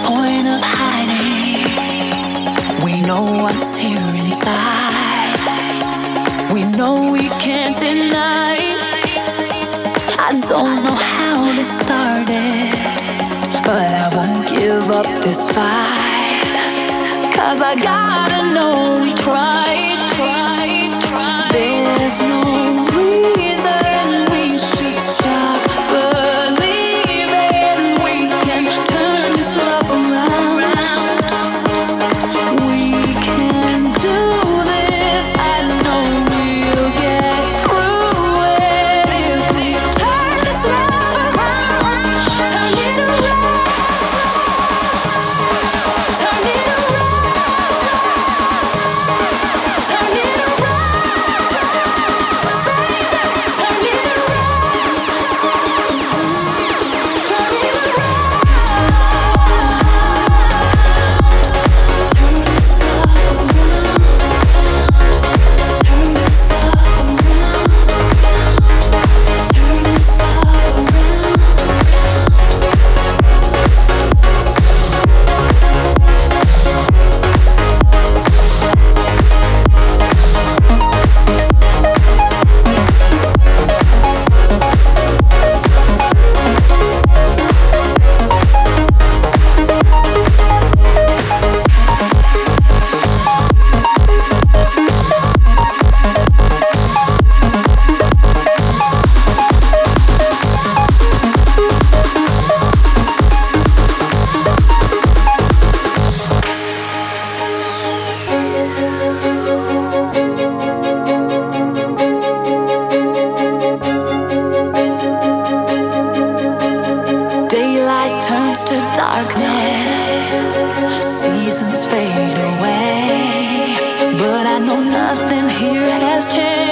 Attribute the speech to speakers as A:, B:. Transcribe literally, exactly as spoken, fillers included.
A: point of hiding. We know what's here inside. We know we can't deny. I don't know how this started, but I won't give up this fight. Cause I gotta know we tried, tried, tried. There's no reason we should stop believing we can turn this love around. We can do this. I know we'll get through it if we turn this love around. Turn it around. Turn it around. Turn it around. Baby, turn it around. Turn it around. Turn this love around. Turn this love around. Turn this love around. Daylight turns to darkness, seasons fade away, but I know nothing here has changed.